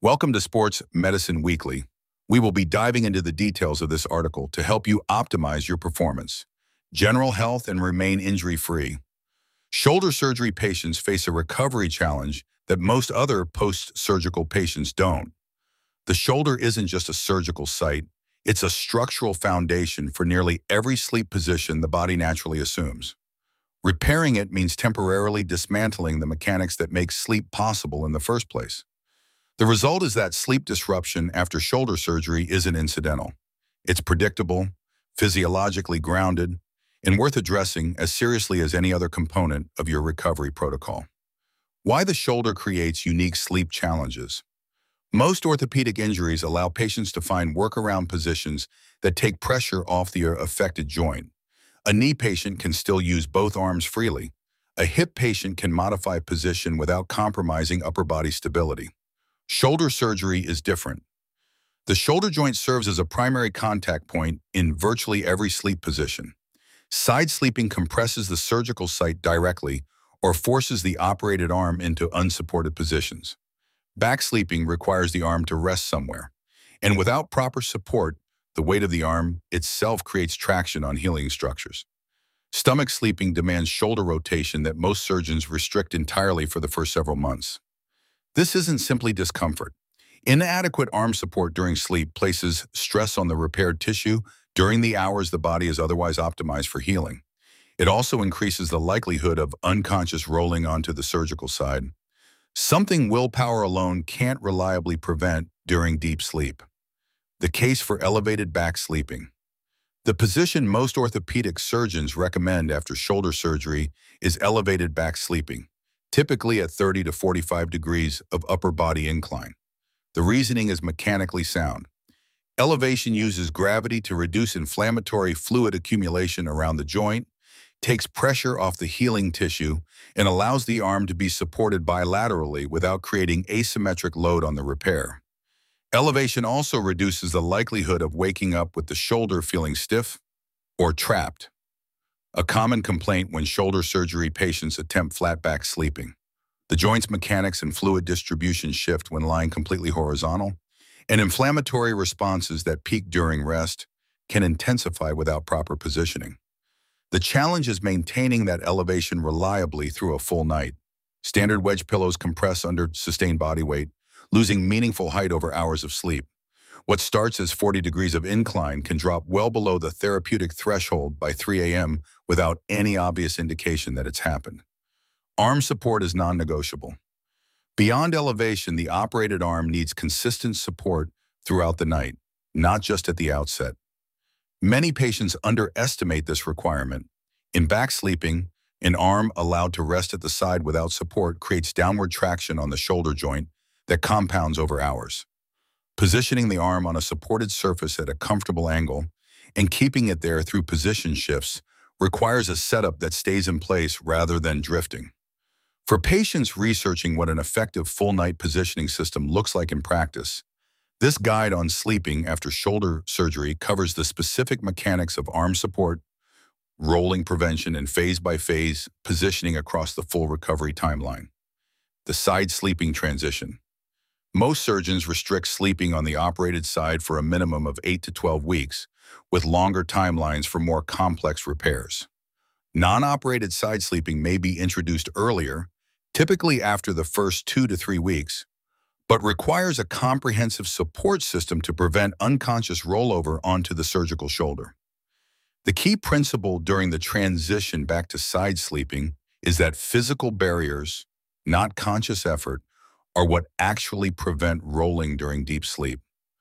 Welcome to Sports Medicine Weekly. We will be diving into the details of this article to help you optimize your performance, general health, and remain injury-free. Shoulder surgery patients face a recovery challenge that most other post-surgical patients don't. The shoulder isn't just a surgical site, it's a structural foundation for nearly every sleep position the body naturally assumes. Repairing it means temporarily dismantling the mechanics that make sleep possible in the first place. The result is that sleep disruption after shoulder surgery isn't incidental. It's predictable, physiologically grounded, and worth addressing as seriously as any other component of your recovery protocol. Why the shoulder creates unique sleep challenges. Most orthopedic injuries allow patients to find workaround positions that take pressure off the affected joint. A knee patient can still use both arms freely. A hip patient can modify position without compromising upper body stability. Shoulder surgery is different. The shoulder joint serves as a primary contact point in virtually every sleep position. Side sleeping compresses the surgical site directly or forces the operated arm into unsupported positions. Back sleeping requires the arm to rest somewhere, and without proper support, the weight of the arm itself creates traction on healing structures. Stomach sleeping demands shoulder rotation that most surgeons restrict entirely for the first several months. This isn't simply discomfort. Inadequate arm support during sleep places stress on the repaired tissue during the hours the body is otherwise optimized for healing. It also increases the likelihood of unconscious rolling onto the surgical side, something willpower alone can't reliably prevent during deep sleep. The case for elevated back sleeping. The position most orthopedic surgeons recommend after shoulder surgery is elevated back sleeping, typically at 30 to 45 degrees of upper body incline. The reasoning is mechanically sound. Elevation uses gravity to reduce inflammatory fluid accumulation around the joint, takes pressure off the healing tissue, and allows the arm to be supported bilaterally without creating asymmetric load on the repair. Elevation also reduces the likelihood of waking up with the shoulder feeling stiff or trapped, a common complaint when shoulder surgery patients attempt flat back sleeping. The joint's mechanics and fluid distribution shift when lying completely horizontal, and inflammatory responses that peak during rest can intensify without proper positioning. The challenge is maintaining that elevation reliably through a full night. Standard wedge pillows compress under sustained body weight, losing meaningful height over hours of sleep. What starts as 40 degrees of incline can drop well below the therapeutic threshold by 3 a.m. without any obvious indication that it's happened. Arm support is non-negotiable. Beyond elevation, the operated arm needs consistent support throughout the night, not just at the outset. Many patients underestimate this requirement. In back sleeping, an arm allowed to rest at the side without support creates downward traction on the shoulder joint that compounds over hours. Positioning the arm on a supported surface at a comfortable angle and keeping it there through position shifts requires a setup that stays in place rather than drifting. For patients researching what an effective full-night positioning system looks like in practice, this guide on sleeping after shoulder surgery covers the specific mechanics of arm support, rolling prevention, and phase-by-phase positioning across the full recovery timeline. The side sleeping transition. Most surgeons restrict sleeping on the operated side for a minimum of 8 to 12 weeks, with longer timelines for more complex repairs. Non-operated side sleeping may be introduced earlier, typically after the first 2 to 3 weeks, but requires a comprehensive support system to prevent unconscious rollover onto the surgical shoulder. The key principle during the transition back to side sleeping is that physical barriers, not conscious effort, are what actually prevent rolling during deep sleep.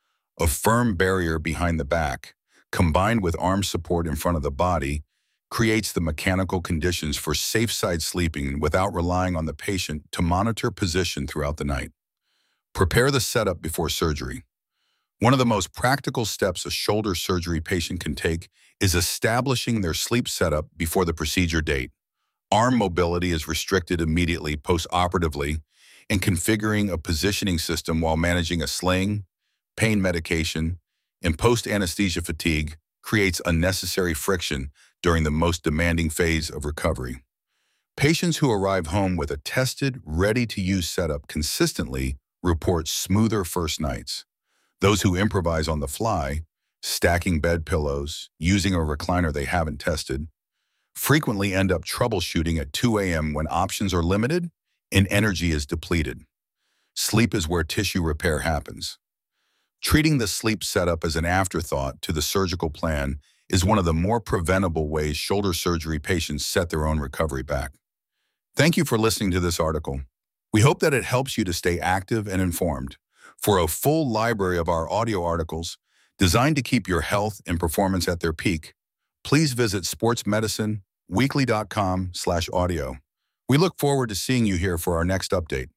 A firm barrier behind the back, combined with arm support in front of the body, creates the mechanical conditions for safe side sleeping without relying on the patient to monitor position throughout the night. Prepare the setup before surgery. One of the most practical steps a shoulder surgery patient can take is establishing their sleep setup before the procedure date. Arm mobility is restricted immediately post-operatively, and configuring a positioning system while managing a sling, pain medication, and post-anesthesia fatigue creates unnecessary friction during the most demanding phase of recovery. Patients who arrive home with a tested, ready-to-use setup consistently report smoother first nights. Those who improvise on the fly, stacking bed pillows, using a recliner they haven't tested, frequently end up troubleshooting at 2 a.m. when options are limited and energy is depleted. Sleep is where tissue repair happens. Treating the sleep setup as an afterthought to the surgical plan is one of the more preventable ways shoulder surgery patients set their own recovery back. Thank you for listening to this article. We hope that it helps you to stay active and informed. For a full library of our audio articles designed to keep your health and performance at their peak, please visit sportsmedicineweekly.com/audio. We look forward to seeing you here for our next update.